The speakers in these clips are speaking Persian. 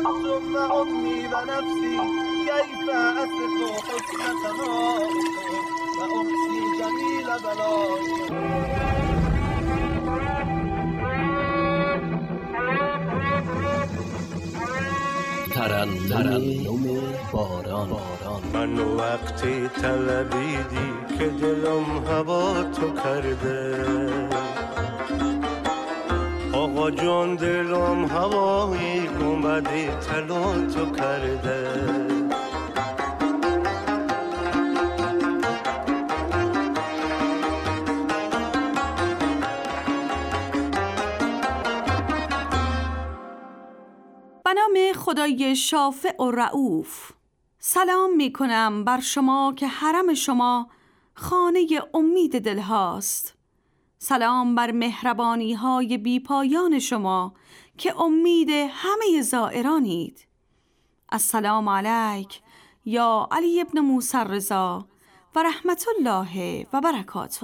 ثم أمي ونفسي كيف أصف حسن ثنائك وأحصي جميل بلائك. ترنم باران. من وقتی طلبیدی که دلم هوا تو کرده، آقا جان دلم هوایی اومدی طلا تو کرده. به نام خدای شافع و رؤوف. سلام می کنم بر شما که حرم شما خانه امید دل هاست. سلام بر مهربانی های بی پایان شما که امید همه زائرانید. السلام علیک یا علی ابن موسی الرضا و رحمت الله و برکاته.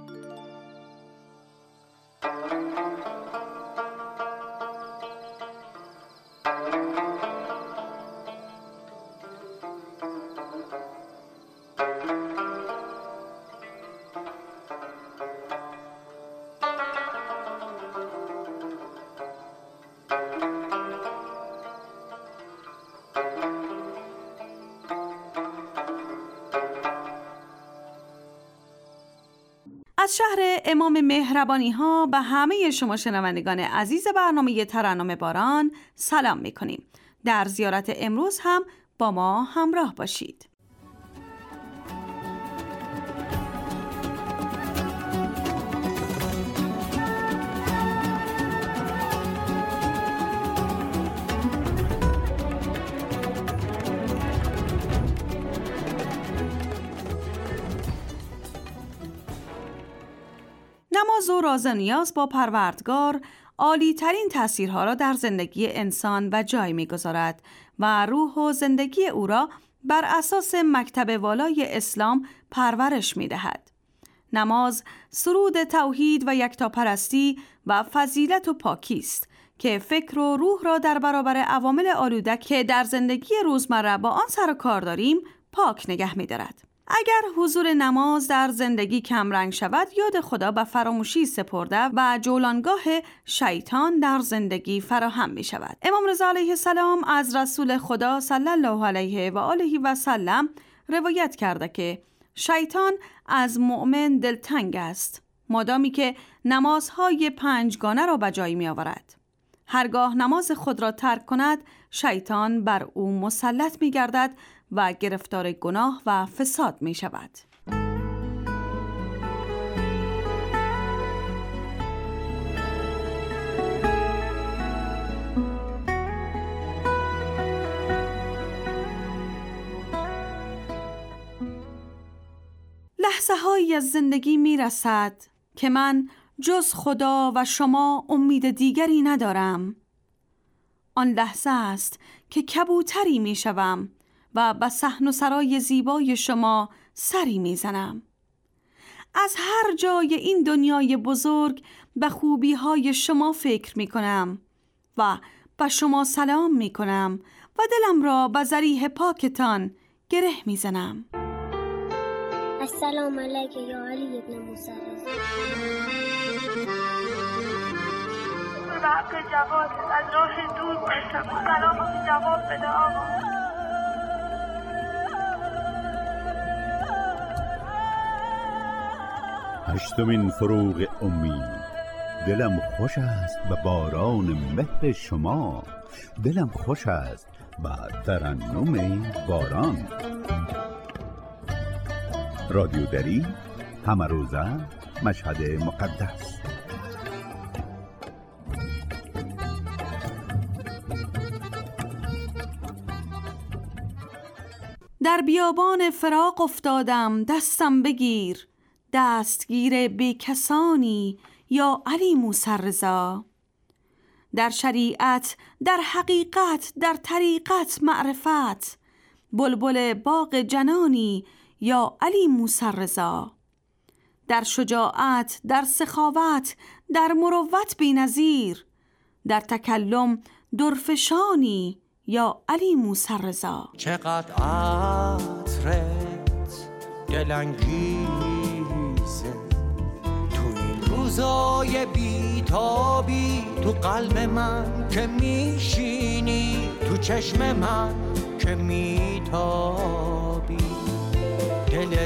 از شهر امام مهربانی ها به همه شما شنوندگان عزیز برنامه ترنم باران سلام میکنیم. در زیارت امروز هم با ما همراه باشید. نماز و راز و نیاز با پروردگار عالی ترین تأثیرها را در زندگی انسان و جای می گذارد و روح و زندگی او را بر اساس مکتب والای اسلام پرورش می دهد. نماز سرود توحید و یکتاپرستی و فضیلت و پاکی است که فکر و روح را در برابر عوامل آلودک که در زندگی روزمره با آن سر و کار داریم پاک نگه می دارد. اگر حضور نماز در زندگی کمرنگ شود، یاد خدا به فراموشی سپرده و جولانگاه شیطان در زندگی فراهم می شود. امام رضا علیه السلام از رسول خدا صلی الله علیه و آله و سلم روایت کرده که شیطان از مؤمن دلتنگ است مادامی که نمازهای پنجگانه را به جای می آورد. هرگاه نماز خود را ترک کند، شیطان بر او مسلط می گردد و گرفتار گناه و فساد می شود. لحظه هایی از زندگی می رسد که من جز خدا و شما امید دیگری ندارم. آن لحظه است که کبوتری می شوم و به صحن و سرای زیبای شما سری میزنم. از هر جای این دنیای بزرگ به خوبی‌های شما فکر میکنم و به شما سلام میکنم و دلم را به ضریح پاکتان گره میزنم. السلام علیک یا علی ابن موسی الرضا. به حق جواد از راه دور باشم، سلام جواب بده آقا. هشتمین فروغ امید. دلم خوش است به باران مهر شما، دلم خوش است به ترنم باران. رادیو دری، همه روزه، مشهد مقدس. در بیابان فراق افتادم، دستم بگیر، دستگیر بی کسانی یا علی موسی الرضا. در شریعت، در حقیقت، در طریقت معرفت، بلبل باغ جنانی یا علی موسی الرضا. در شجاعت، در سخاوت، در مروت بی‌نظیر، در تکلم درفشانی یا علی موسی رضا. چقدر عطرت دلانگیزه تو این روزای بیتابی، تو قلب من که میشینی، تو چشم من که میتابی. دل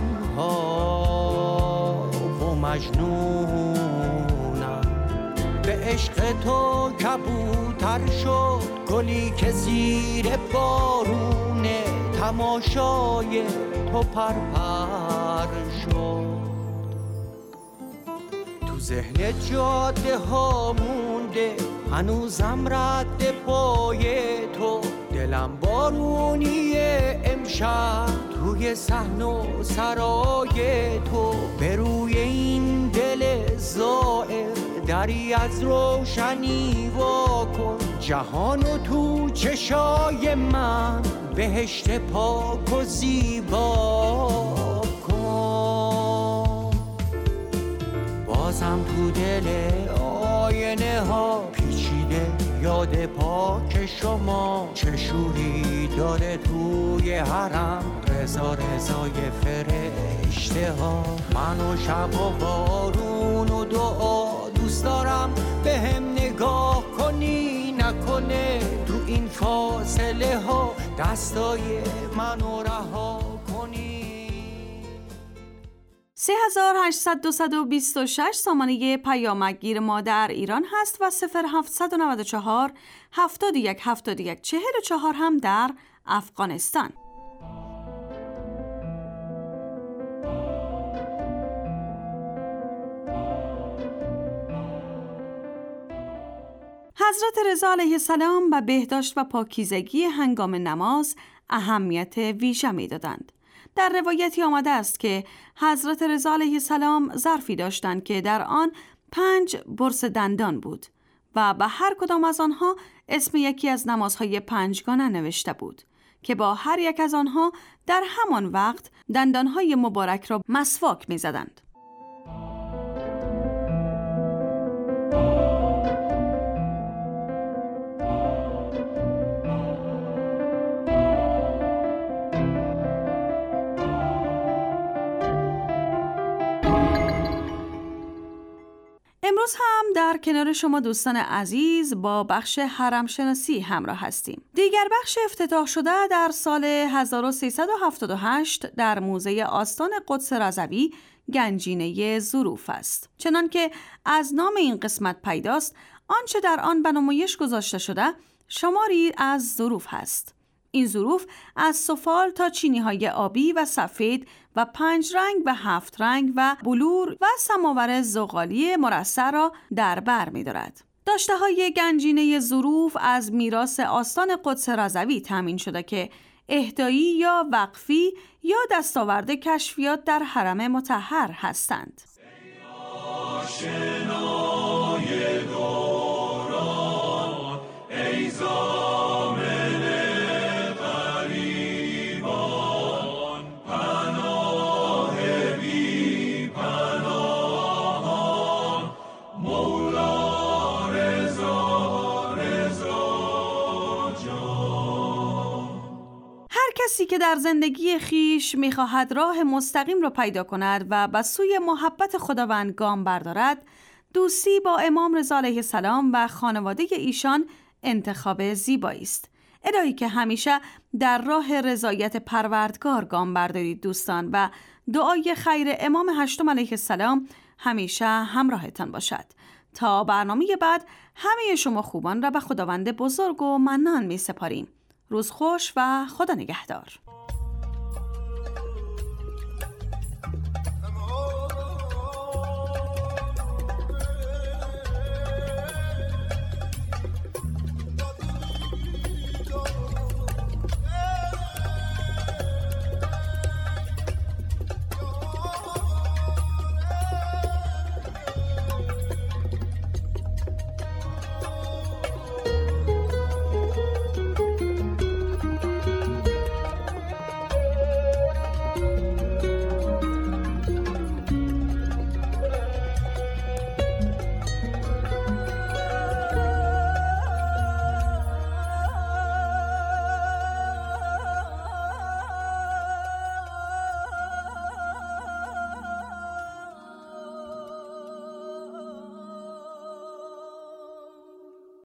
تنها و مجنونم به عشق تو کبوتر شد، گلی که زیر بارونه تماشای تو پرپر شد. تو ذهن جاده ها مونده هنوزم رد پای تو، دلم بارونیه امشب توی صحن و سرای تو. به روی این دل زائر دری از روشنی واکن، جهانو تو چشای من بهشت پاک و زیبا کن. بازم تو دل آینه ها پیچیده یاد پاک شما، چه شوری داره توی حرم رضا رضای فرشته ها. من و شب و بارون و دعا دوست دارم به هم نگاه کنی، نکنه تو این فاصله ها دستای منو رها کنی. 3826 سامانه پیامکگیر ما در ایران هست و 0794 71 71 44 هم در افغانستان. حضرت رضا علیه السلام به بهداشت و پاکیزگی هنگام نماز اهمیت ویژه می‌دادند. در روایتی آمده است که حضرت رضا علیه السلام ظرفی داشتند که در آن 5 برس دندان بود و به هر کدام از آنها اسم یکی از نمازهای 5گانه نوشته بود که با هر یک از آنها در همان وقت دندانهای مبارک را مسواک می‌زدند. امروز هم در کنار شما دوستان عزیز با بخش حرم شناسی همراه هستیم. دیگر بخش افتتاح شده در سال 1378 در موزه آستان قدس رضوی گنجینه ظروف است. چنان که از نام این قسمت پیداست، آنچه در آن به نمایش گذاشته شده شماری از ظروف هست. این ظروف از سفال تا چینی‌های آبی و سفید و 5 رنگ و 7 رنگ و بلور و سماور زغالی مرصع را در بر می‌دارد. داشته‌های گنجینه ظروف از میراث آستان قدس رضوی تامین شده که اهدایی یا وقفی یا دستاورد کشفیات در حرم مطهر هستند. کسی که در زندگی خیش می‌خواهد راه مستقیم را پیدا کند و به سوی محبت خداوند گام بردارد، دوستی با امام رضا علیه السلام و خانواده ایشان انتخاب زیبایی است. الهی که همیشه در راه رضایت پروردگار گام بردارید دوستان و دعای خیر امام هشتم علیه السلام همیشه همراهتان باشد. تا برنامه بعد همه شما خوبان را به خداوند بزرگ و منان می سپاریم. روز خوش و خدا نگهدار.